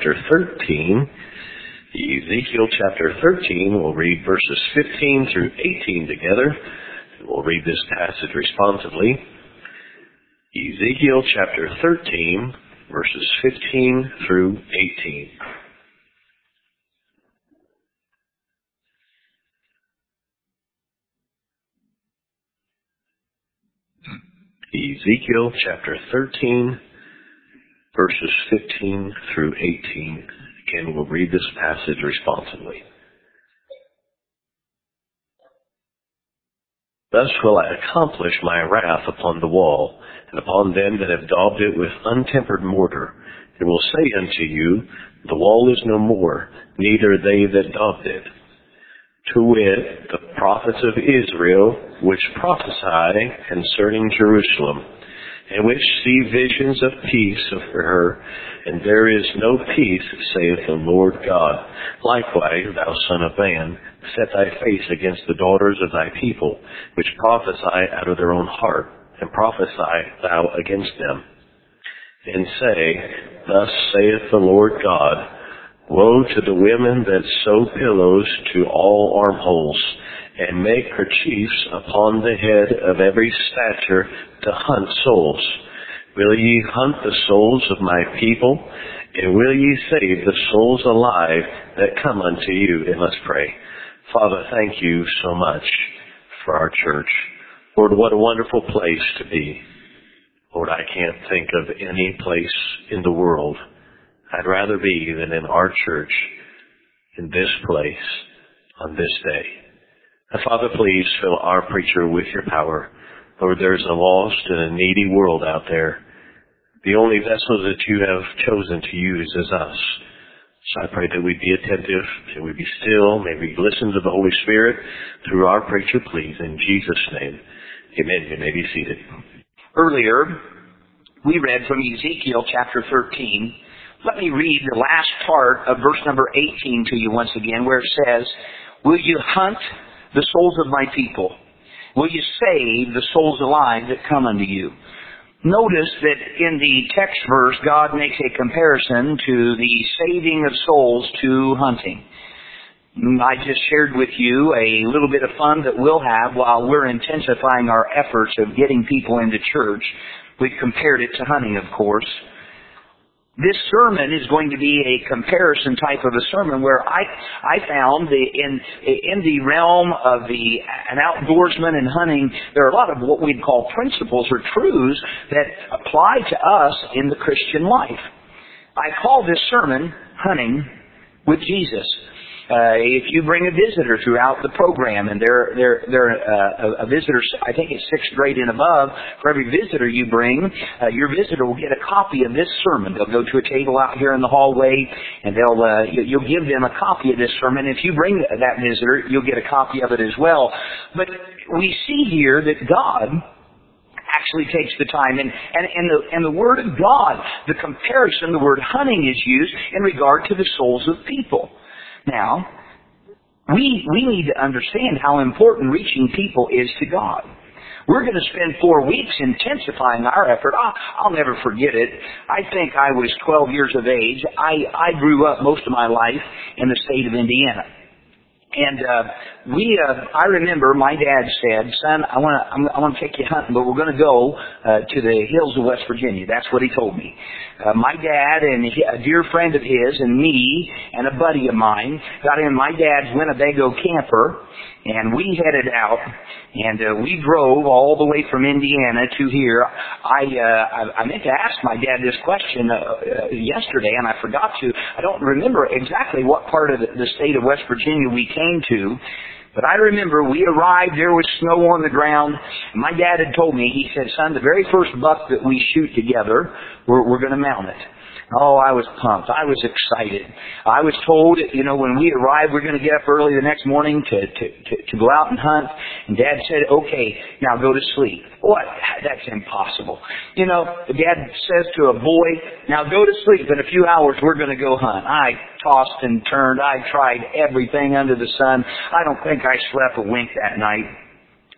chapter 13. Ezekiel chapter 13, we'll read verses 15 through 18 together. We'll read this passage responsively. Ezekiel chapter 13, verses 15 through 18. Ezekiel chapter 13, verses 15 through 18. Again, we'll read this passage responsively. Thus will I accomplish my wrath upon the wall, and upon them that have daubed it with untempered mortar, and will say unto you, the wall is no more, neither they that daubed it. To wit, the prophets of Israel, which prophesy concerning Jerusalem, and which see visions of peace of her, and there is no peace, saith the Lord God. Likewise, thou son of man, set thy face against the daughters of thy people, which prophesy out of their own heart, and prophesy thou against them. And say, thus saith the Lord God, woe to the women that sew pillows to all armholes, and make kerchiefs upon the head of every stature to hunt souls. Will ye hunt the souls of my people, and will ye save the souls alive that come unto you? And let's pray. Father, thank you so much for our church. Lord, what a wonderful place to be. Lord, I can't think of any place in the world I'd rather be than in our church, in this place, on this day. And Father, please fill our preacher with your power. Lord, there's a lost and a needy world out there. The only vessel that you have chosen to use is us. So I pray that we be attentive, that we be still, may we listen to the Holy Spirit through our preacher, please, in Jesus' name. Amen. You may be seated. Earlier, we read from Ezekiel chapter 13. Let me read the last part of verse number 18 to you once again, where it says, will you hunt the souls of my people? Will you save the souls alive that come unto you? Notice that in the text verse, God makes a comparison to the saving of souls to hunting. I just shared with you a little bit of fun that we'll have while we're intensifying our efforts of getting people into church. We compared it to hunting, of course. This sermon is going to be a comparison type of a sermon where I found in the realm of an outdoorsman and hunting, there are a lot of what we'd call principles or truths that apply to us in the Christian life. I call this sermon Hunting with Jesus. If you bring a visitor throughout the program, and they're a visitor, I think it's 6th grade and above, for every visitor you bring, your visitor will get a copy of this sermon. They'll go to a table out here in the hallway, and you'll give them a copy of this sermon. If you bring that visitor, you'll get a copy of it as well. But we see here that God actually takes the time, and the Word of God, the comparison, the word hunting is used in regard to the souls of people. Now, we need to understand how important reaching people is to God. We're going to spend 4 weeks intensifying our effort. I'll never forget it. I think I was 12 years of age. I grew up most of my life in the state of Indiana. And I remember my dad said, son, I want to take you hunting, but we're going to go to the hills of West Virginia. That's what he told me. My dad and a dear friend of his and me and a buddy of mine got in my dad's Winnebago camper, and we headed out, and we drove all the way from Indiana to here. I meant to ask my dad this question yesterday, and I forgot to. I don't remember exactly what part of the state of West Virginia we came to, but I remember we arrived, there was snow on the ground. My dad had told me, he said, son, the very first buck that we shoot together, we're going to mount it. Oh, I was pumped. I was excited. I was told, when we arrived, we're going to get up early the next morning to go out and hunt. And Dad said, okay, now go to sleep. What? That's impossible. Dad says to a boy, now go to sleep. In a few hours, we're going to go hunt. I tossed and turned. I tried everything under the sun. I don't think I slept a wink that night.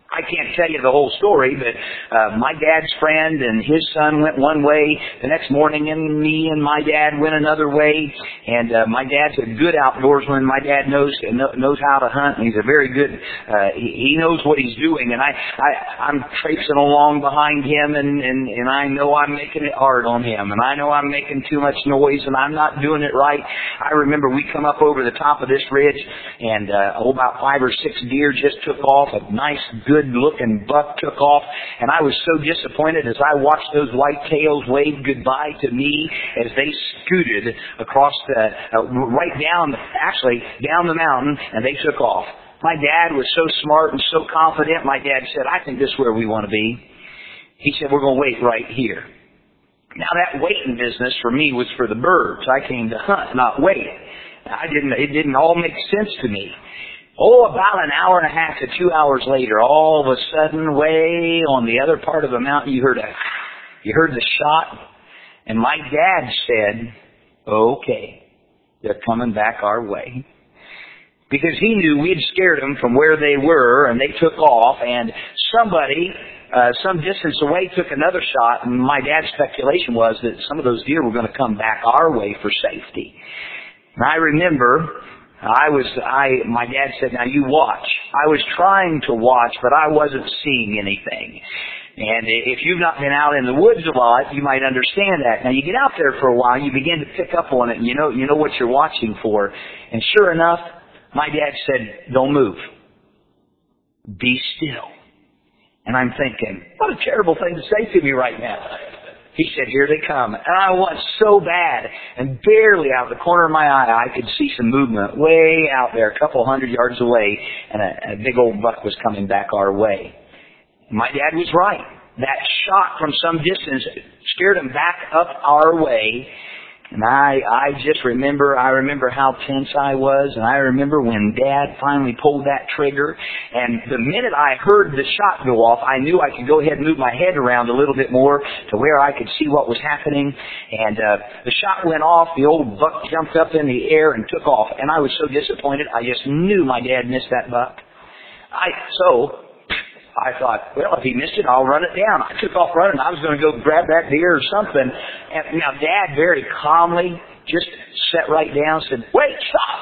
I can't tell you the whole story, but my dad's friend and his son went one way the next morning, and me and my dad went another way. And my dad's a good outdoorsman. My dad knows how to hunt, and he's a very good. He knows what he's doing. And I'm traipsing along behind him, and I know I'm making it hard on him, and I know I'm making too much noise, and I'm not doing it right. I remember we come up over the top of this ridge, and about 5 or 6 deer just took off. A nice, good-looking buck took off, and I was so disappointed as I watched those white tails wave goodbye to me as they scooted across right down the mountain, and they took off. My dad was so smart and so confident. My dad said, "I think this is where we want to be." He said, "We're going to wait right here." Now that waiting business for me was for the birds. I came to hunt, not wait. It didn't all make sense to me. About an hour and a half to 2 hours later, all of a sudden, way on the other part of the mountain, you heard the shot, and my dad said, "Okay, they're coming back our way." Because he knew we had scared them from where they were, and they took off, and somebody, some distance away, took another shot, and my dad's speculation was that some of those deer were going to come back our way for safety. And I remember, my dad said, "Now you watch." I was trying to watch, but I wasn't seeing anything. And if you've not been out in the woods a lot, you might understand that. Now you get out there for a while, you begin to pick up on it, and you know what you're watching for. And sure enough, my dad said, "Don't move. Be still." And I'm thinking, what a terrible thing to say to me right now. He said, "Here they come." And I was so bad, and barely out of the corner of my eye, I could see some movement way out there, a couple 100 yards away, and a big old buck was coming back our way. My dad was right. That shot from some distance scared him back up our way. And I just remember how tense I was, and I remember when Dad finally pulled that trigger, and the minute I heard the shot go off, I knew I could go ahead and move my head around a little bit more to where I could see what was happening, and the shot went off, the old buck jumped up in the air and took off, and I was so disappointed, I just knew my dad missed that buck. I thought, well, if he missed it, I'll run it down. I took off running. I was going to go grab that deer or something. And now Dad very calmly just sat right down and said, "Wait, stop."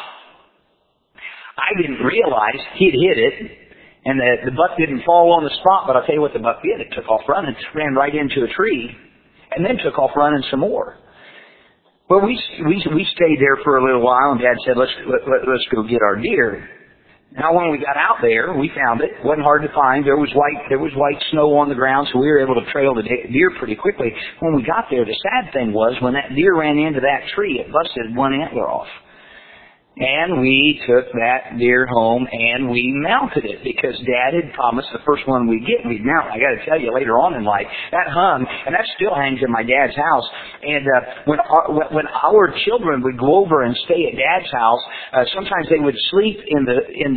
I didn't realize he'd hit it, and the buck didn't fall on the spot, but I'll tell you what the buck did. It took off running, ran right into a tree, and then took off running some more. Well, we stayed there for a little while, and Dad said, let's go get our deer. Now, when we got out there, we found it. It wasn't hard to find. There was white snow on the ground, so we were able to trail the deer pretty quickly. When we got there, the sad thing was when that deer ran into that tree, it busted one antler off. And we took that deer home and we mounted it because Dad had promised the first one we'd get, we'd mount. I got to tell you, later on in life, that hung, and that still hangs in my dad's house. And when our children would go over and stay at Dad's house, sometimes they would sleep in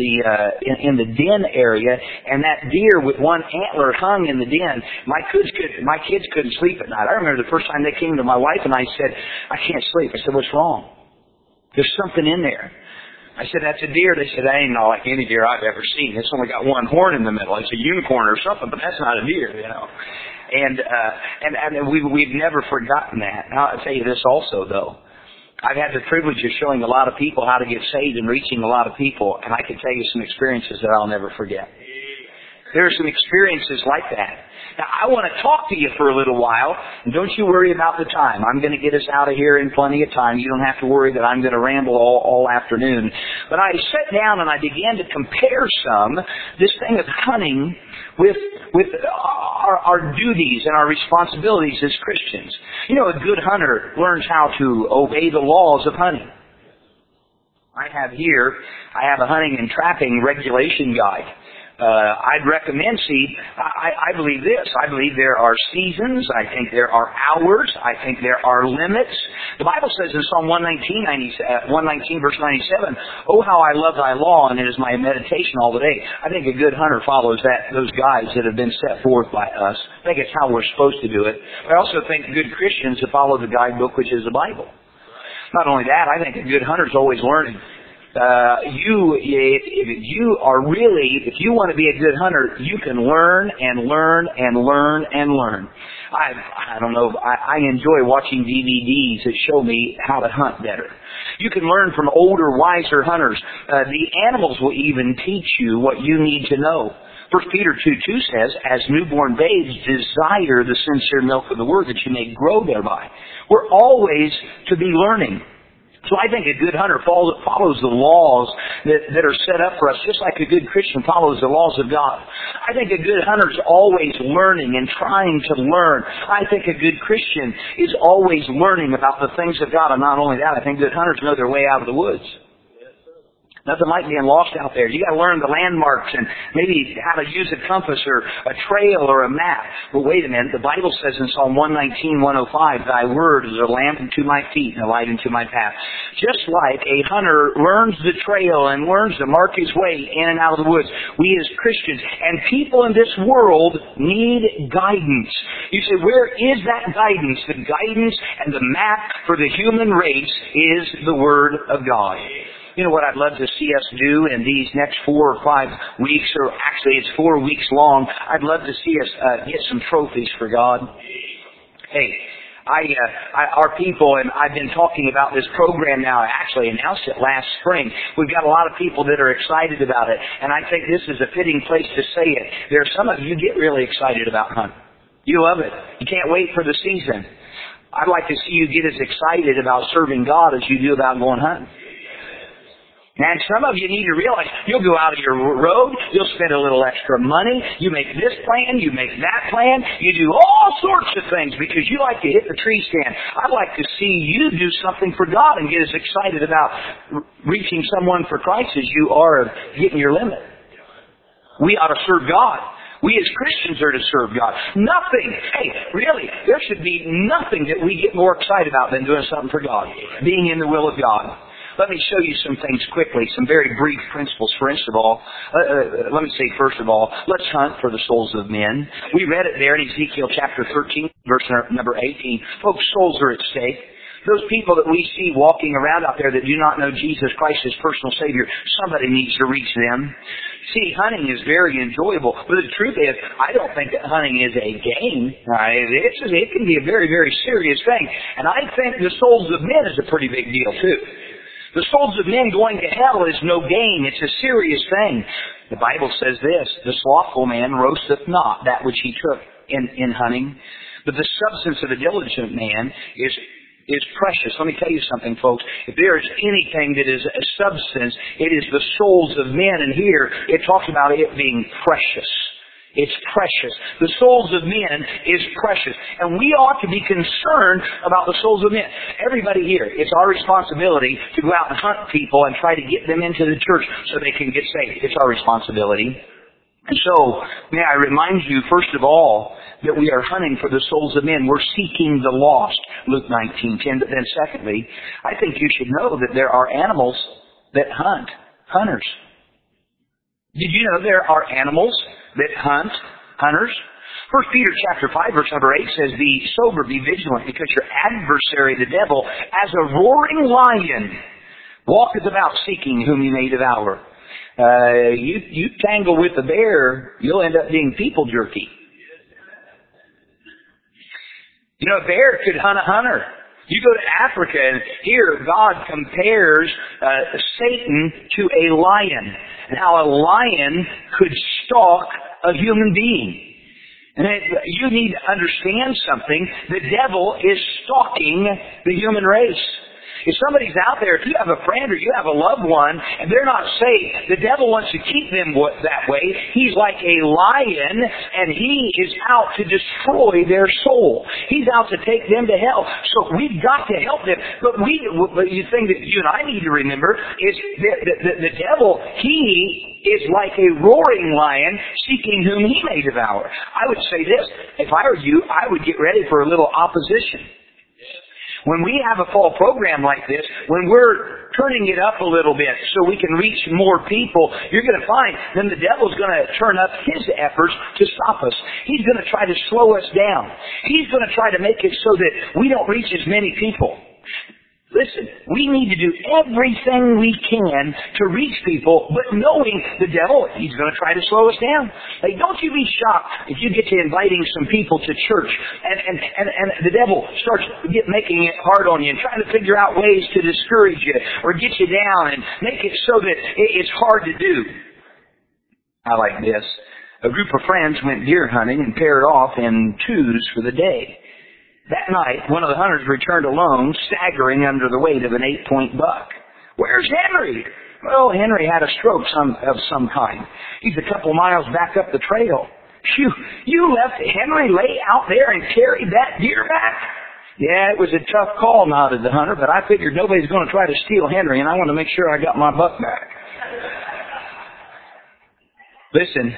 the den area, and that deer with one antler hung in the den. My kids couldn't sleep at night. I remember the first time they came to my wife and I said, "I can't sleep." I said, "What's wrong?" "There's something in there." I said, "That's a deer." They said, "That ain't like any deer I've ever seen. It's only got one horn in the middle. It's a unicorn or something, but that's not a deer, you know." And we've never forgotten that. Now, I'll tell you this also, though. I've had the privilege of showing a lot of people how to get saved and reaching a lot of people, and I can tell you some experiences that I'll never forget. There are some experiences like that. Now, I want to talk to you for a little while, and don't you worry about the time. I'm going to get us out of here in plenty of time. You don't have to worry that I'm going to ramble all afternoon. But I sat down and I began to compare this thing of hunting with our duties and our responsibilities as Christians. You know, a good hunter learns how to obey the laws of hunting. I have a hunting and trapping regulation guide. I'd recommend, I believe this. I believe there are seasons. I think there are hours. I think there are limits. The Bible says in Psalm 119 verse 97, "Oh, how I love thy law, and it is my meditation all the day." I think a good hunter follows those guides that have been set forth by us. I think it's how we're supposed to do it. I also think good Christians follow the guidebook, which is the Bible. Not only that, I think a good hunter is always learning. If you want to be a good hunter, you can learn and learn and learn and learn. I don't know, I enjoy watching DVDs that show me how to hunt better. You can learn from older, wiser hunters. The animals will even teach you what you need to know. 1 Peter 2:2 says, as newborn babes, desire the sincere milk of the word that you may grow thereby. We're always to be learning. So I think a good hunter follows the laws that are set up for us, just like a good Christian follows the laws of God. I think a good hunter is always learning and trying to learn. I think a good Christian is always learning about the things of God. And not only that, I think good hunters know their way out of the woods. Nothing like being lost out there. You got to learn the landmarks and maybe how to use a compass or a trail or a map. But wait a minute, the Bible says in Psalm 119:105, Thy word is a lamp unto my feet and a light unto my path. Just like a hunter learns the trail and learns to mark his way in and out of the woods, we as Christians and people in this world need guidance. You say, where is that guidance? The guidance and the map for the human race is the Word of God. You know what I'd love to see us do in these next 4 or 5 weeks, or actually it's 4 weeks long. I'd love to see us get some trophies for God. Hey, our people, and I've been talking about this program now. I actually announced it last spring. We've got a lot of people that are excited about it, and I think this is a fitting place to say it. There are some of you get really excited about hunting. You love it. You can't wait for the season. I'd like to see you get as excited about serving God as you do about going hunting. And some of you need to realize you'll go out of your road, you'll spend a little extra money, you make this plan, you make that plan, you do all sorts of things because you like to hit the tree stand. I'd like to see you do something for God and get as excited about reaching someone for Christ as you are getting your limit. We ought to serve God. We as Christians are to serve God. Nothing, hey, really, there should be nothing that we get more excited about than doing something for God, being in the will of God. Let me show you some things quickly, some very brief principles. First of all, let's hunt for the souls of men. We read it there in Ezekiel chapter 13, verse number 18. Folks, souls are at stake. Those people that we see walking around out there that do not know Jesus Christ as personal Savior, somebody needs to reach them. See, hunting is very enjoyable, but the truth is, I don't think that hunting is a game. It can be a very, very serious thing. And I think the souls of men is a pretty big deal, too. The souls of men going to hell is no game. It's a serious thing. The Bible says this, the slothful man roasteth not that which he took in hunting, but the substance of a diligent man is precious. Let me tell you something, folks. If there is anything that is a substance, it is the souls of men. And here, it talks about it being precious. It's precious. The souls of men is precious. And we ought to be concerned about the souls of men. Everybody here, it's our responsibility to go out and hunt people and try to get them into the church so they can get saved. It's our responsibility. And so, may I remind you, first of all, that we are hunting for the souls of men. We're seeking the lost, Luke 19:10. But then secondly, I think you should know that there are animals that hunt. Hunters. Did you know there are animals that hunt? Hunters? 1 Peter chapter 5, verse number 8 says, Be sober, be vigilant, because your adversary, the devil, as a roaring lion, walketh about seeking whom he may devour. You tangle with the bear, you'll end up being people jerky. You know, a bear could hunt a hunter. You go to Africa, and here God compares Satan to a lion, and how a lion could stalk a human being. And you need to understand something. The devil is stalking the human race. If somebody's out there, if you have a friend or you have a loved one, and they're not saved, the devil wants to keep them that way. He's like a lion, and he is out to destroy their soul. He's out to take them to hell. So we've got to help them. But the thing that you and I need to remember is the devil, he is like a roaring lion seeking whom he may devour. I would say this, if I were you, I would get ready for a little opposition. When we have a fall program like this, when we're turning it up a little bit so we can reach more people, you're going to find then the devil's going to turn up his efforts to stop us. He's going to try to slow us down. He's going to try to make it so that we don't reach as many people. Listen, we need to do everything we can to reach people, but knowing the devil, he's going to try to slow us down. Like, don't you be shocked if you get to inviting some people to church and the devil starts making it hard on you and trying to figure out ways to discourage you or get you down and make it so that it's hard to do. I like this. A group of friends went deer hunting and paired off in twos for the day. That night, one of the hunters returned alone, staggering under the weight of an 8-point buck. "Where's Henry?" "Well, Henry had a stroke of some kind. He's a couple miles back up the trail." You left Henry lay out there and carried that deer back?" "Yeah, it was a tough call," nodded the hunter, "but I figured nobody's going to try to steal Henry, and I want to make sure I got my buck back." Listen,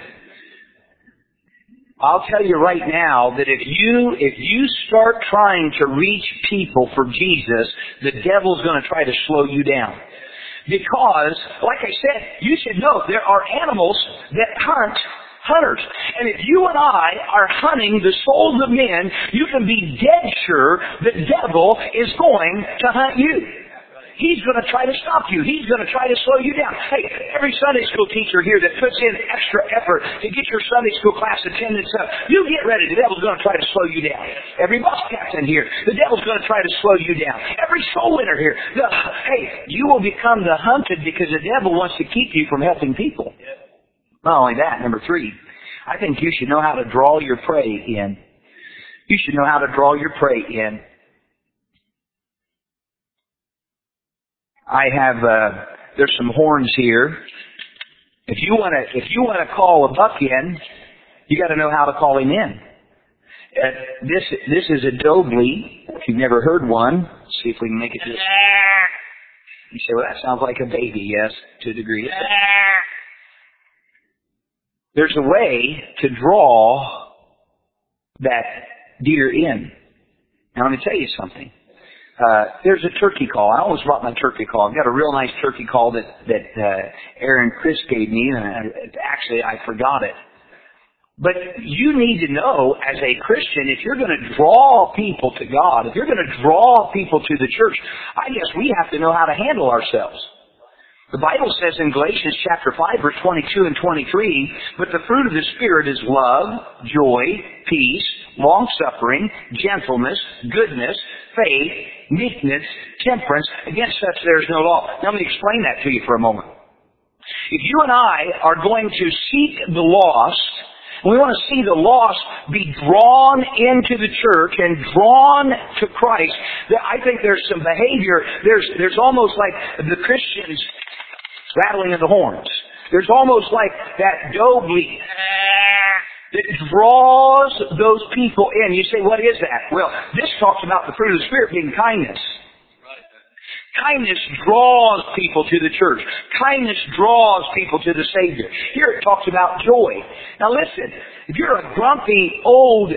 I'll tell you right now that if you start trying to reach people for Jesus, the devil's going to try to slow you down. Because, like I said, you should know there are animals that hunt hunters. And if you and I are hunting the souls of men, you can be dead sure the devil is going to hunt you. He's going to try to stop you. He's going to try to slow you down. Hey, every Sunday school teacher here that puts in extra effort to get your Sunday school class attendance up, you get ready. The devil's going to try to slow you down. Every bus captain here, the devil's going to try to slow you down. Every soul winner here, hey, you will become the hunted because the devil wants to keep you from helping people. Not only that, number 3, I think you should know how to draw your prey in. You should know how to draw your prey in. I have, there's some horns here. If you want to call a buck in, you got to know how to call him in. This is a doe bleat. If you've never heard one, let's see if we can make it just. You say, well, that sounds like a baby. Yes, to a degree. There's a way to draw that deer in. Now, let me tell you something. There's a turkey call. I almost brought my turkey call. I've got a real nice turkey call that Aaron Chris gave me, and actually I forgot it. But you need to know, as a Christian, if you're going to draw people to God, if you're going to draw people to the church, I guess we have to know how to handle ourselves. The Bible says in Galatians chapter 5, verse 22 and 23, but the fruit of the Spirit is love, joy, peace, long-suffering, gentleness, goodness, faith, meekness, temperance. Against such there is no law. Now let me explain that to you for a moment. If you and I are going to seek the lost, we want to see the lost be drawn into the church and drawn to Christ, I think there's some behavior, there's almost like the Christians rattling of the horns. There's almost like that doe bleat that draws those people in. You say, what is that? Well, this talks about the fruit of the Spirit being kindness. Kindness draws people to the church. Kindness draws people to the Savior. Here it talks about joy. Now listen, if you're a grumpy old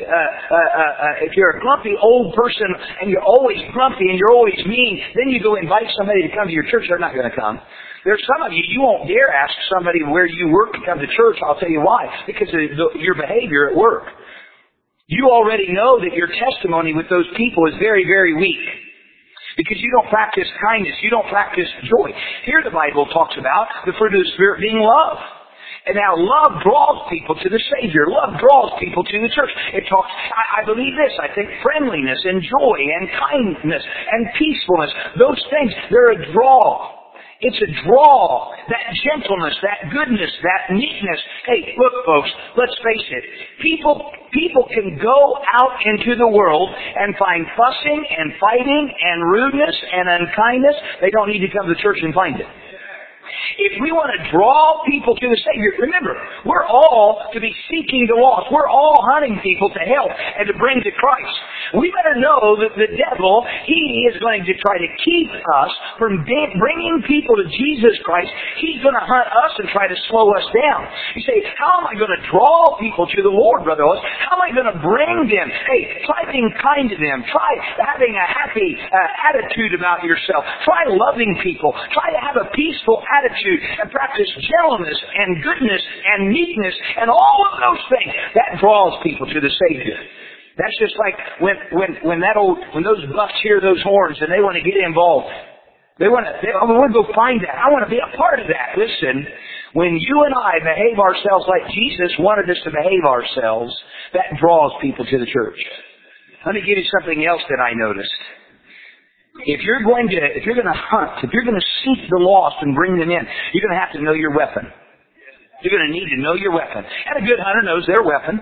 person and you're always grumpy and you're always mean, then you go invite somebody to come to your church, they're not going to come. There's some of you won't dare ask somebody where you work to come to church. I'll tell you why. Because of your behavior at work. You already know that your testimony with those people is very, very weak. Because you don't practice kindness. You don't practice joy. Here the Bible talks about the fruit of the Spirit being love. And now love draws people to the Savior. Love draws people to the church. It talks, I believe this, I think friendliness and joy and kindness and peacefulness, those things, they're a draw. It's a draw. That gentleness, that goodness, that meekness. Hey, look folks, let's face it. People can go out into the world and find fussing and fighting and rudeness and unkindness. They don't need to come to church and find it. If we want to draw people to the Savior, remember, we're all to be seeking the lost. We're all hunting people to help and to bring to Christ. We better know that the devil, he is going to try to keep us from bringing people to Jesus Christ. He's going to hunt us and try to slow us down. You say, how am I going to draw people to the Lord, Brother Ellis? How am I going to bring them? Hey, try being kind to them. Try having a happy attitude about yourself. Try loving people. Try to have a peaceful attitude and practice gentleness and goodness and meekness and all of those things. That draws people to the Savior. That's just like when those bucks hear those horns and they want to get involved. I want to go find that. I want to be a part of that. Listen, when you and I behave ourselves like Jesus wanted us to behave ourselves, that draws people to the church. Let me give you something else that I noticed. If you're going to hunt, if you're going to seek the lost and bring them in, you're going to have to know your weapon. You're going to need to know your weapon. And a good hunter knows their weapon.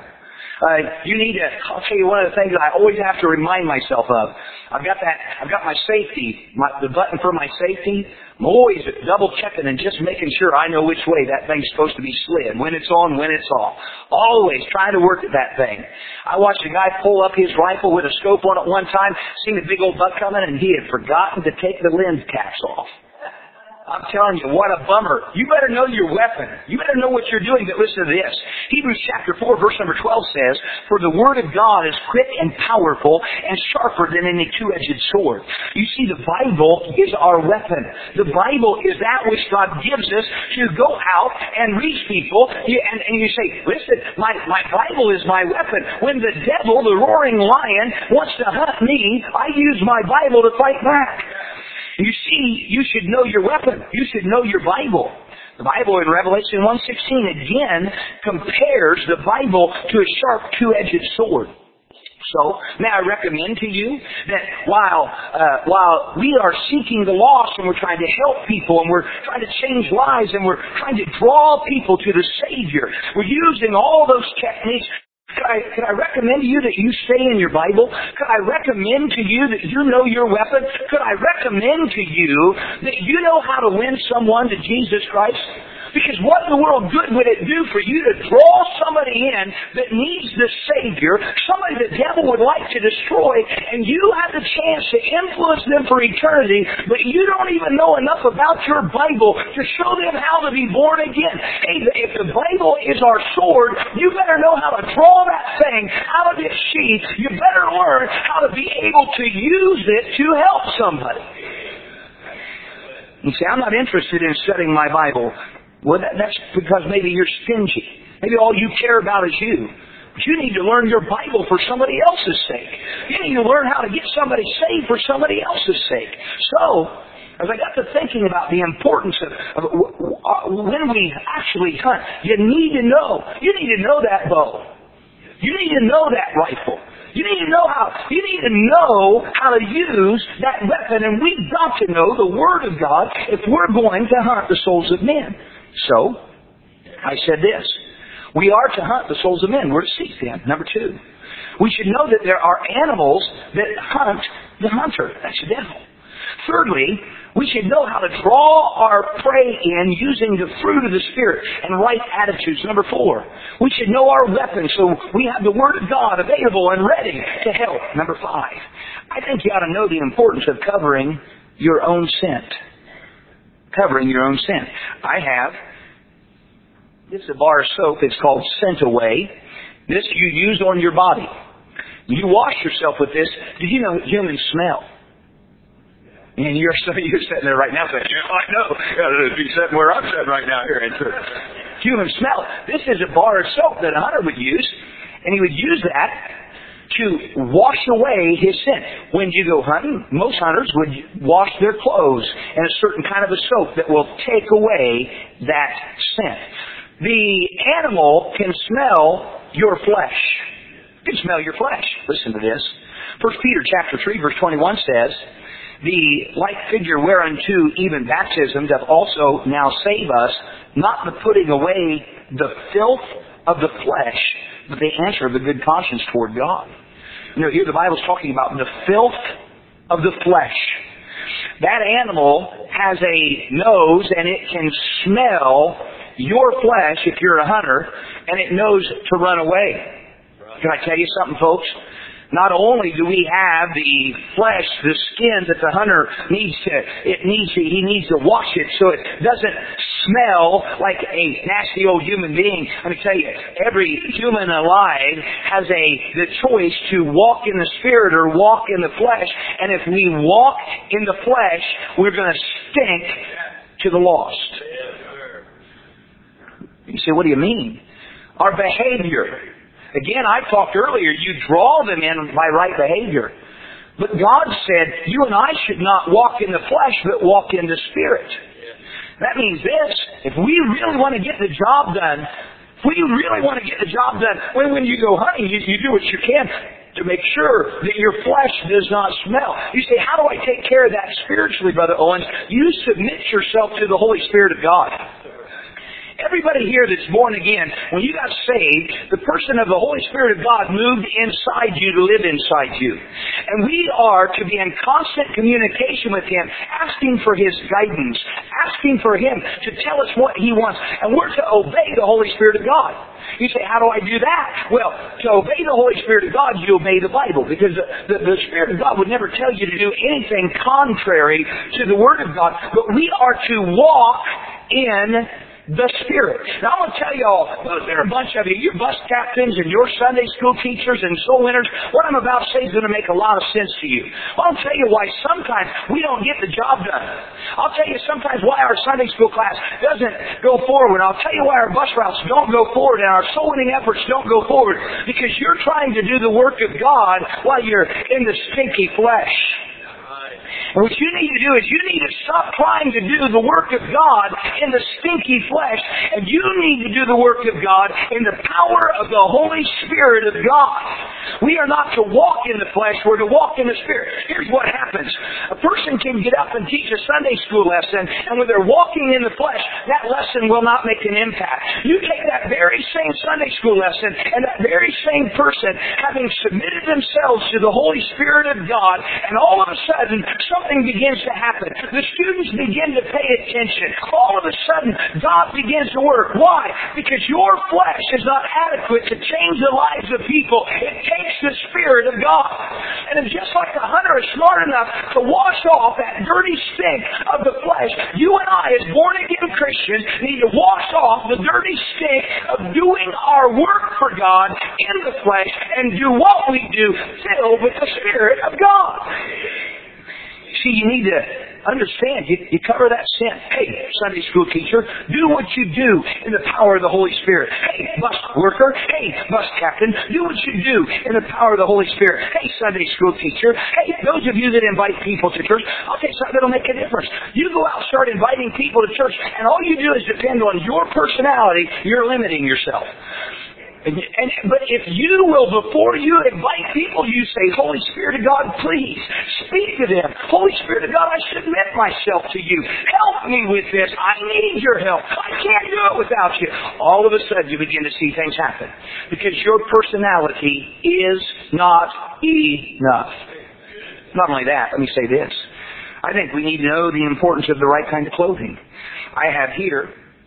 I'll tell you one of the things that I always have to remind myself of. I've got my safety, the button for my safety. I'm always double checking and just making sure I know which way that thing's supposed to be slid. When it's on, when it's off. Always trying to work at that thing. I watched a guy pull up his rifle with a scope on it one time, seen a big old buck coming, and he had forgotten to take the lens caps off. I'm telling you, what a bummer. You better know your weapon. You better know what you're doing, but listen to this. Hebrews chapter 4, verse number 12 says, "For the word of God is quick and powerful and sharper than any two-edged sword." You see, the Bible is our weapon. The Bible is that which God gives us to go out and reach people. And you say, listen, my Bible is my weapon. When the devil, the roaring lion, wants to hunt me, I use my Bible to fight back. You see, you should know your weapon. You should know your Bible. The Bible in Revelation 1:16 again compares the Bible to a sharp two-edged sword. So, may I recommend to you that while we are seeking the lost and we're trying to help people and we're trying to change lives and we're trying to draw people to the Savior, we're using all those techniques. Could I recommend to you that you stay in your Bible? Could I recommend to you that you know your weapon? Could I recommend to you that you know how to win someone to Jesus Christ? Because what in the world good would it do for you to draw somebody in that needs the Savior, somebody the devil would like to destroy, and you have the chance to influence them for eternity, but you don't even know enough about your Bible to show them how to be born again. Hey, if the Bible is our sword, you better know how to draw that thing out of its sheath. You better learn how to be able to use it to help somebody. You say, I'm not interested in studying my Bible. Well, that's because maybe you're stingy. Maybe all you care about is you. But you need to learn your Bible for somebody else's sake. You need to learn how to get somebody saved for somebody else's sake. So, as I got to thinking about the importance of when we actually hunt, you need to know. You need to know that bow. You need to know that rifle. You need to know how to use that weapon, and we've got to know the Word of God if we're going to hunt the souls of men. So, I said this. We are to hunt the souls of men. We're to seek them. Number 2. We should know that there are animals that hunt the hunter. That's the devil. Thirdly, we should know how to draw our prey in using the fruit of the Spirit and right attitudes. Number 4, we should know our weapons so we have the Word of God available and ready to help. Number 5, I think you ought to know the importance of covering your own scent. Covering your own scent. This is a bar of soap. It's called Scent Away. This you use on your body. You wash yourself with this. Did you know humans smell? And you're sitting there right now saying, I know. I'd be sitting where I'm sitting right now here. Humans smell. This is a bar of soap that a hunter would use. And he would use that to wash away his scent. When you go hunting, most hunters would wash their clothes in a certain kind of a soap that will take away that scent. The animal can smell your flesh. It can smell your flesh. Listen to this. 1 Peter chapter 3, verse 21 says, "The like figure whereunto even baptism doth also now save us, not the putting away the filth of the flesh, but the answer of the good conscience toward God." You know, here the Bible's talking about the filth of the flesh. That animal has a nose and it can smell your flesh if you're a hunter, and it knows to run away. Can I tell you something, folks? Not only do we have the flesh, the skin that the hunter needs to wash it so it doesn't smell like a nasty old human being. Let me tell you, every human alive has the choice to walk in the Spirit or walk in the flesh. And if we walk in the flesh, we're going to stink to the lost. You say, what do you mean? Our behavior. Again, I talked earlier, you draw them in by right behavior. But God said, you and I should not walk in the flesh, but walk in the Spirit. That means this, if we really want to get the job done, when you go hunting, you do what you can to make sure that your flesh does not smell. You say, how do I take care of that spiritually, Brother Owens? You submit yourself to the Holy Spirit of God. Everybody here that's born again, when you got saved, the person of the Holy Spirit of God moved inside you to live inside you. And we are to be in constant communication with Him, asking for His guidance, asking for Him to tell us what He wants. And we're to obey the Holy Spirit of God. You say, how do I do that? Well, to obey the Holy Spirit of God, you obey the Bible. Because the Spirit of God would never tell you to do anything contrary to the Word of God. But we are to walk in the Spirit. Now, I'm going to tell you all, there are a bunch of you bus captains and your Sunday school teachers and soul winners, what I'm about to say is going to make a lot of sense to you. I'll tell you why sometimes we don't get the job done. I'll tell you sometimes why our Sunday school class doesn't go forward. I'll tell you why our bus routes don't go forward and our soul winning efforts don't go forward. Because you're trying to do the work of God while you're in the stinky flesh. And what you need to do is you need to stop trying to do the work of God in the stinky flesh, and you need to do the work of God in the power of the Holy Spirit of God. We are not to walk in the flesh, we're to walk in the Spirit. Here's what happens. A person can get up and teach a Sunday school lesson, and when they're walking in the flesh, that lesson will not make an impact. You take that very same Sunday school lesson, and that very same person, having submitted themselves to the Holy Spirit of God, and all of a sudden, something begins to happen. The students begin to pay attention. All of a sudden, God begins to work. Why? Because your flesh is not adequate to change the lives of people. It takes the Spirit of God. And it's just like a hunter is smart enough to wash off that dirty stink of the flesh. You and I, as born-again Christians, need to wash off the dirty stink of doing our work for God in the flesh and do what we do filled with the Spirit of God. See, you need to understand, you cover that sin. Hey, Sunday school teacher, do what you do in the power of the Holy Spirit. Hey, bus worker, hey, bus captain, do what you do in the power of the Holy Spirit. Hey, Sunday school teacher, hey, those of you that invite people to church, I'll tell you something that'll make a difference. You go out and start inviting people to church, and all you do is depend on your personality, you're limiting yourself. But if you will, before you invite people, you say, Holy Spirit of God, please speak to them. Holy Spirit of God, I submit myself to you. Help me with this. I need your help. I can't do it without you. All of a sudden, you begin to see things happen. Because your personality is not enough. Not only that, let me say this. I think we need to know the importance of the right kind of clothing. I have here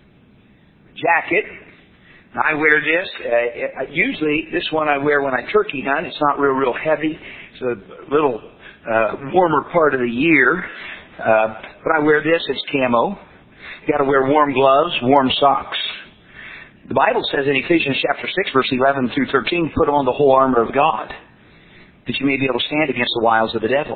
a jacket. I wear this. Usually, this one I wear when I turkey hunt. It's not real heavy. It's a little warmer part of the year. But I wear this. It's camo. You got to wear warm gloves, warm socks. The Bible says in Ephesians chapter 6, verse 11 through 13, put on the whole armor of God, that you may be able to stand against the wiles of the devil.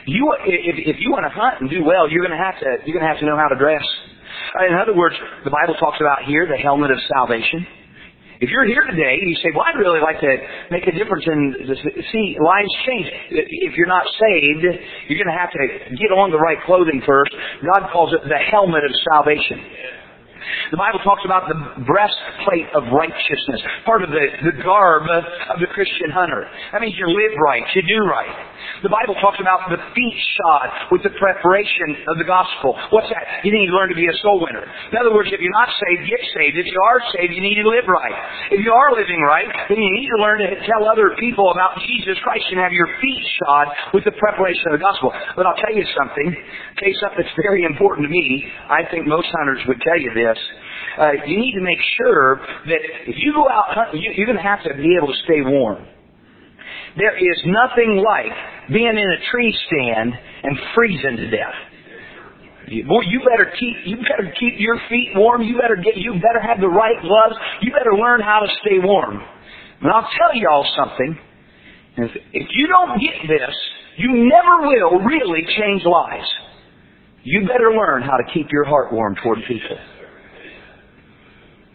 If you want to hunt and do well, you're going to have to know how to dress. In other words, the Bible talks about here the helmet of salvation. If you're here today and you say, well, I'd really like to make a difference in, see, lives change. If you're not saved, you're going to have to get on the right clothing first. God calls it the helmet of salvation. The Bible talks about the breastplate of righteousness, part of the garb of the Christian hunter. That means you live right, you do right. The Bible talks about the feet shod with the preparation of the gospel. What's that? You need to learn to be a soul winner. In other words, if you're not saved, get saved. If you are saved, you need to live right. If you are living right, then you need to learn to tell other people about Jesus Christ and have your feet shod with the preparation of the gospel. But I'll tell you something, something that's very important to me. I think most hunters would tell you this. You need to make sure that if you go out hunting, you're going to have to be able to stay warm. There is nothing like being in a tree stand and freezing to death. Boy, you better keep your feet warm. You better have the right gloves. You better learn how to stay warm. And I'll tell y'all something. If you don't get this, you never will really change lives. You better learn how to keep your heart warm toward people.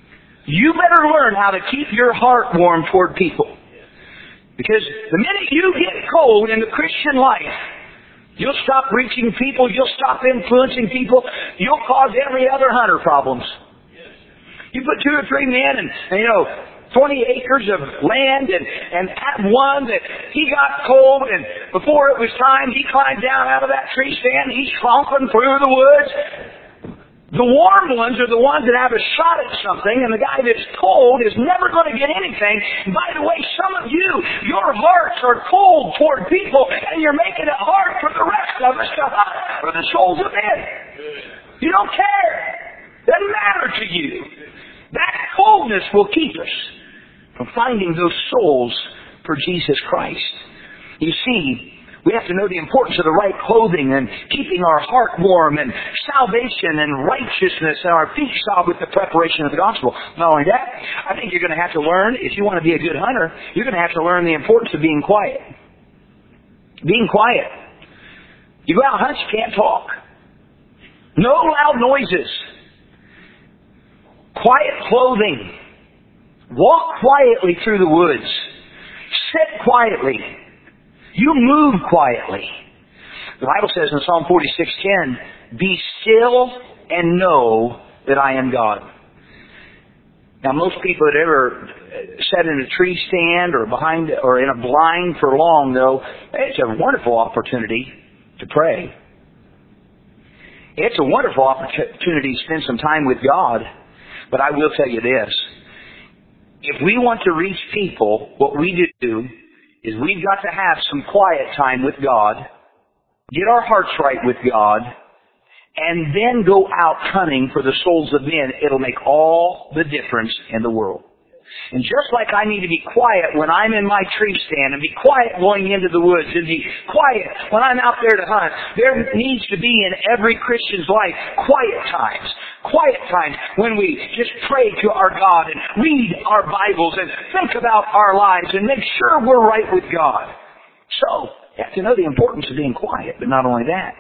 You better learn how to keep your heart warm toward people. Because the minute you get cold in the Christian life, you'll stop reaching people, you'll stop influencing people, you'll cause every other hunter problems. You put 2 or 3 men and 20 acres of land and at one that he got cold, and before it was time, he climbed down out of that tree stand, he's clomping through the woods. The warm ones are the ones that have a shot at something, and the guy that's cold is never going to get anything. And by the way, some of you, your hearts are cold toward people, and you're making it hard for the rest of us to hunt for the souls of men. You don't care. Doesn't matter to you. That coldness will keep us from finding those souls for Jesus Christ. You see, we have to know the importance of the right clothing and keeping our heart warm and salvation and righteousness and our feet shod with the preparation of the gospel. Not only that, I think you're going to have to learn, if you want to be a good hunter, you're going to have to learn the importance of being quiet. Being quiet. You go out and hunt, you can't talk. No loud noises. Quiet clothing. Walk quietly through the woods. Sit quietly. You move quietly. The Bible says in Psalm 46:10, "Be still and know that I am God." Now, most people that ever sat in a tree stand or behind or in a blind for long know it's a wonderful opportunity to pray. It's a wonderful opportunity to spend some time with God. But I will tell you this. If we want to reach people, what we do is we've got to have some quiet time with God, get our hearts right with God, and then go out hunting for the souls of men. It'll make all the difference in the world. And just like I need to be quiet when I'm in my tree stand and be quiet going into the woods and be quiet when I'm out there to hunt, there needs to be in every Christian's life quiet times. Quiet times when we just pray to our God and read our Bibles and think about our lives and make sure we're right with God. So, you have to know the importance of being quiet, but not only that.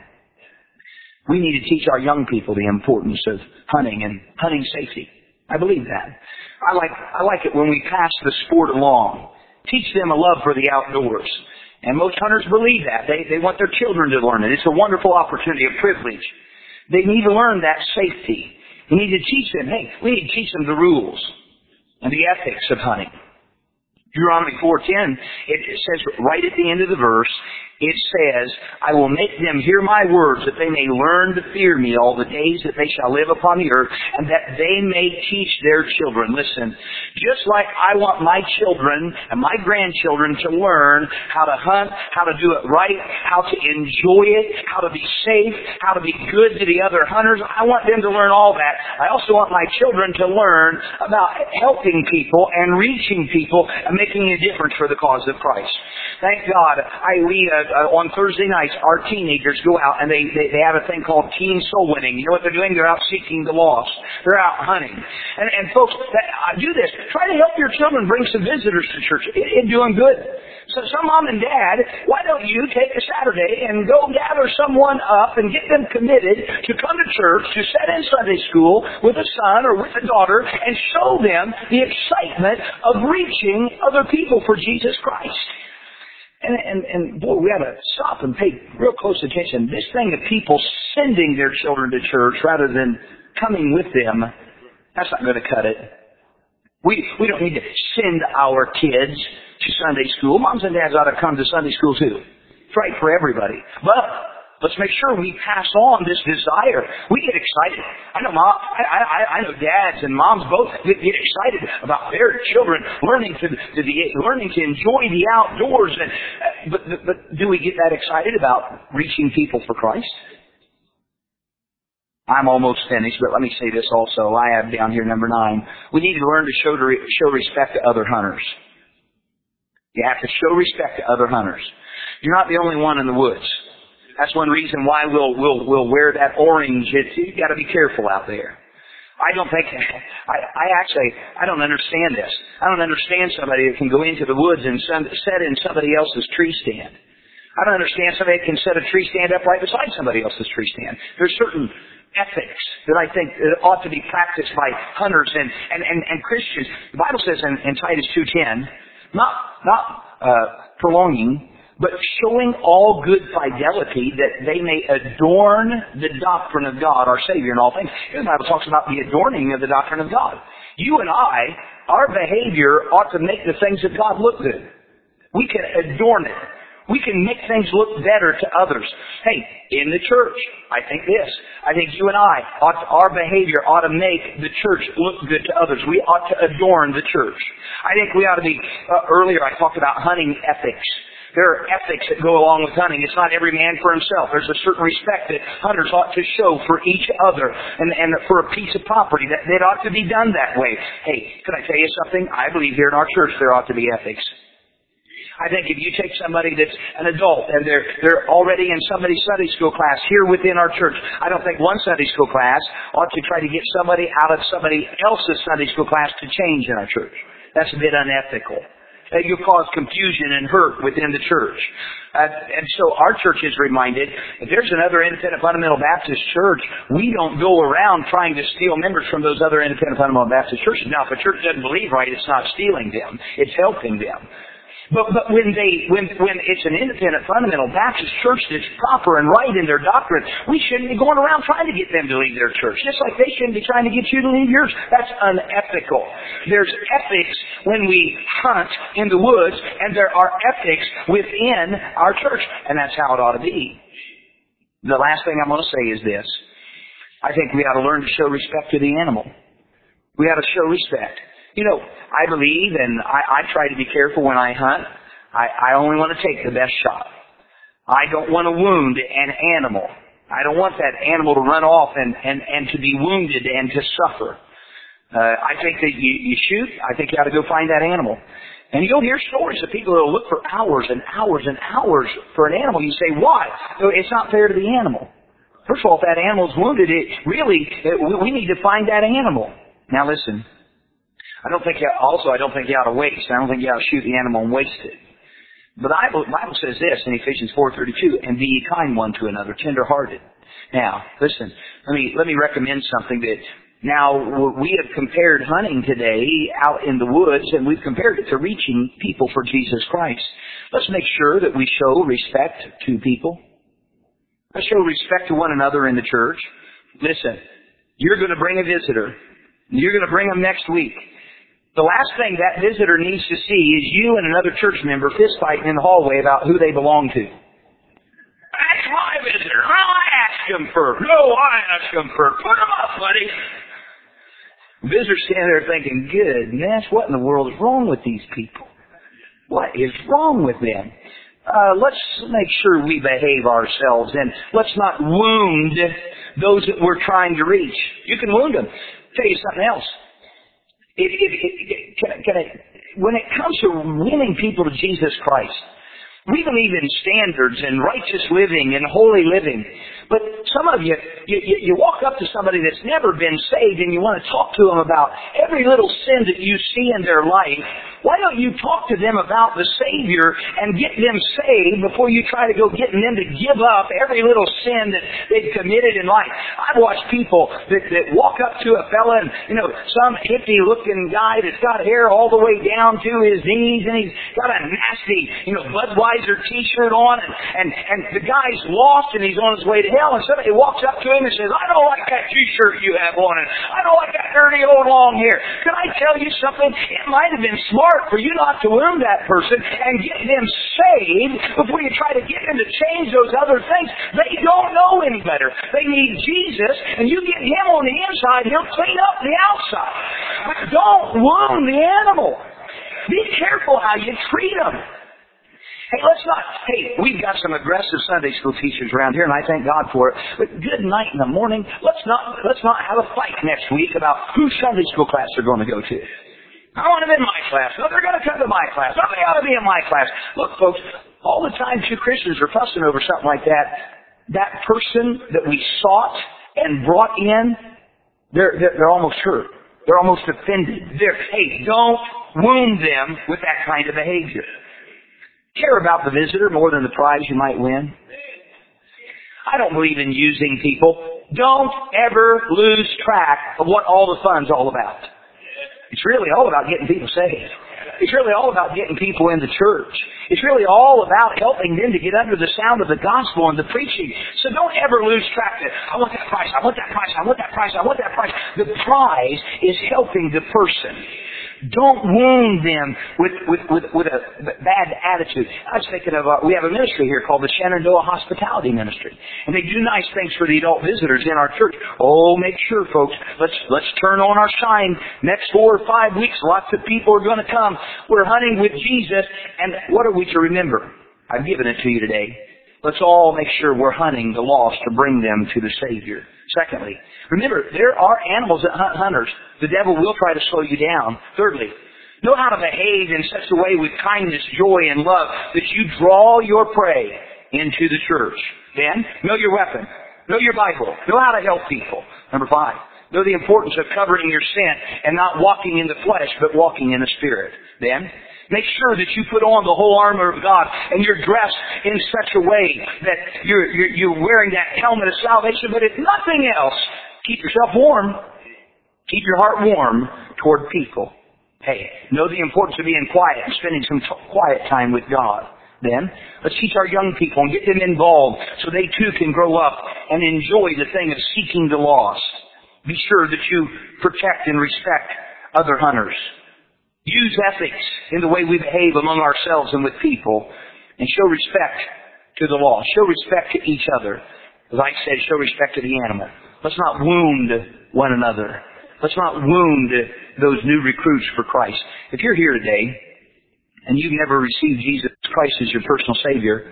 We need to teach our young people the importance of hunting and hunting safety. I believe that. I like it when we pass the sport along. Teach them a love for the outdoors. And most hunters believe that. They want their children to learn it. It's a wonderful opportunity, a privilege. They need to learn that safety. We need to teach them, we need to teach them the rules and the ethics of hunting. Deuteronomy 4:10, it says right at the end of the verse, it says, "I will make them hear my words, that they may learn to fear me all the days that they shall live upon the earth, and that they may teach their children." Listen, just like I want my children and my grandchildren to learn how to hunt, how to do it right, how to enjoy it, how to be safe, how to be good to the other hunters, I want them to learn all that. I also want my children to learn about helping people and reaching people and making a difference for the cause of Christ. Thank God, on Thursday nights, our teenagers go out and they have a thing called teen soul winning. You know what they're doing? They're out seeking the lost. They're out hunting. And folks, do this. Try to help your children bring some visitors to church. It's doing good. So some mom and dad, why don't you take a Saturday and go gather someone up and get them committed to come to church, to sit in Sunday school with a son or with a daughter, and show them the excitement of reaching other people for Jesus Christ. And boy, we got to stop and pay real close attention. This thing of people sending their children to church rather than coming with them, that's not going to cut it. We don't need to send our kids to Sunday school. Moms and dads ought to come to Sunday school too. It's right for everybody. But let's make sure we pass on this desire. We get excited. I know dads and moms both get excited about their children learning to enjoy the outdoors. But do we get that excited about reaching people for Christ? I'm almost finished, but let me say this also. I have down here number 9. We need to learn to show respect to other hunters. You have to show respect to other hunters. You're not the only one in the woods. That's one reason why we'll wear that orange. You've got to be careful out there. I don't understand this. I don't understand somebody that can go into the woods and set in somebody else's tree stand. I don't understand somebody that can set a tree stand up right beside somebody else's tree stand. There's certain ethics that I think that ought to be practiced by hunters and Christians. The Bible says in Titus 2:10, not prolonging, but showing all good fidelity that they may adorn the doctrine of God, our Savior in all things. The Bible talks about the adorning of the doctrine of God. You and I, our behavior ought to make the things of God look good. We can adorn it. We can make things look better to others. Hey, in the church, I think this. I think you and our behavior ought to make the church look good to others. We ought to adorn the church. I think we ought to be, earlier I talked about hunting ethics. There are ethics that go along with hunting. It's not every man for himself. There's a certain respect that hunters ought to show for each other and for a piece of property. That it ought to be done that way. Hey, can I tell you something? I believe here in our church there ought to be ethics. I think if you take somebody that's an adult and they're already in somebody's Sunday school class here within our church, I don't think one Sunday school class ought to try to get somebody out of somebody else's Sunday school class to change in our church. That's a bit unethical. You'll cause confusion and hurt within the church. And so our church is reminded, if there's another Independent Fundamental Baptist church, we don't go around trying to steal members from those other Independent Fundamental Baptist churches. Now, if a church doesn't believe right, it's not stealing them. It's helping them. But when it's an Independent Fundamental Baptist church that's proper and right in their doctrine, we shouldn't be going around trying to get them to leave their church. Just like they shouldn't be trying to get you to leave yours. That's unethical. There's ethics when we hunt in the woods, and there are ethics within our church. And that's how it ought to be. The last thing I'm going to say is this. I think we ought to learn to show respect to the animal. We ought to show respect. You know, I believe, and I try to be careful when I hunt, I only want to take the best shot. I don't want to wound an animal. I don't want that animal to run off and to be wounded and to suffer. I think that you shoot, I think you ought to go find that animal. And you'll hear stories of people who will look for hours and hours and hours for an animal. You say, why? It's not fair to the animal. First of all, if that animal's wounded, we need to find that animal. Now listen. I don't think you ought to waste. I don't think you ought to shoot the animal and waste it. But the Bible says this in Ephesians 4:32, and be ye kind one to another, tender-hearted. Now, listen, let me recommend something that now we have compared hunting today out in the woods, and we've compared it to reaching people for Jesus Christ. Let's make sure that we show respect to people. Let's show respect to one another in the church. Listen, you're going to bring a visitor. You're going to bring them next week. The last thing that visitor needs to see is you and another church member fist fighting in the hallway about who they belong to. That's my visitor. I asked him first. No, I asked him first. Put him up, buddy. Visitors standing there thinking, goodness, what in the world is wrong with these people? What is wrong with them? Let's make sure we behave ourselves, and let's not wound those that we're trying to reach. You can wound them. I'll tell you something else. When it comes to winning people to Jesus Christ, we believe in standards and righteous living and holy living. But some of you walk up to somebody that's never been saved and you want to talk to them about every little sin that you see in their life. Why don't you talk to them about the Savior and get them saved before you try to go getting them to give up every little sin that they've committed in life? I've watched people that walk up to a fella and, some hippie-looking guy that's got hair all the way down to his knees and he's got a nasty, Budweiser t-shirt on and the guy's lost and he's on his way to hell, and somebody walks up to him and says, I don't like that t-shirt you have on and I don't like that dirty old long hair. Can I tell you something? It might have been smart for you not to wound that person and get them saved before you try to get them to change those other things. They don't know any better. They need Jesus, and you get Him on the inside, He'll clean up the outside. But don't wound the animal. Be careful how you treat them. We've got some aggressive Sunday school teachers around here, and I thank God for it. But good night in the morning. Let's not have a fight next week about whose Sunday school class they're going to go to. I want them in my class. No, they're going to come to my class. No, they ought to be in my class. Look, folks, all the time two Christians are fussing over something like that person that we sought and brought in, they're almost hurt. They're almost offended. Don't wound them with that kind of behavior. Care about the visitor more than the prize you might win. I don't believe in using people. don't ever lose track of what all the fun's all about. It's really all about getting people saved. It's really all about getting people in the church. It's really all about helping them to get under the sound of the gospel and the preaching. So don't ever lose track of, I want that price, I want that price, I want that price, I want that price. The prize is helping the person. Don't wound them with a bad attitude. I was thinking of, we have a ministry here called the Shenandoah Hospitality Ministry. And they do nice things for the adult visitors in our church. Oh, make sure, folks, let's turn on our shine. Next 4 or 5 weeks, lots of people are going to come. We're hunting with Jesus. And what are we to remember? I've given it to you today. Let's all make sure we're hunting the lost to bring them to the Savior. Secondly, remember, there are animals that hunt hunters. The devil will try to slow you down. Thirdly, know how to behave in such a way with kindness, joy, and love that you draw your prey into the church. Then, know your weapon. Know your Bible. Know how to help people. Number 5, know the importance of covering your sin and not walking in the flesh, but walking in the Spirit. Then, make sure that you put on the whole armor of God and you're dressed in such a way that you're wearing that helmet of salvation. But if nothing else, keep yourself warm. Keep your heart warm toward people. Hey, know the importance of being quiet and spending some quiet time with God. Then, let's teach our young people and get them involved so they too can grow up and enjoy the thing of seeking the lost. Be sure that you protect and respect other hunters. Use ethics in the way we behave among ourselves and with people, and show respect to the law. Show respect to each other. As I said, show respect to the animal. Let's not wound one another. Let's not wound those new recruits for Christ. If you're here today, and you've never received Jesus Christ as your personal Savior,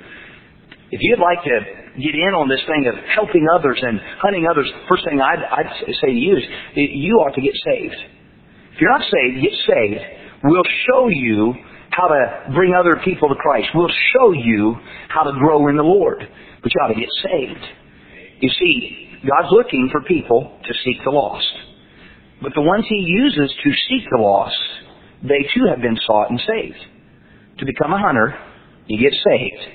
if you'd like to get in on this thing of helping others and hunting others, the first thing I'd say to you is you ought to get saved. If you're not saved, get saved. We'll show you how to bring other people to Christ. We'll show you how to grow in the Lord. But you ought to get saved. You see, God's looking for people to seek the lost. But the ones He uses to seek the lost, they too have been sought and saved. To become a hunter, you get saved.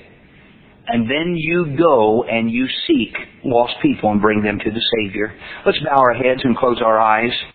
And then you go and you seek lost people and bring them to the Savior. Let's bow our heads and close our eyes.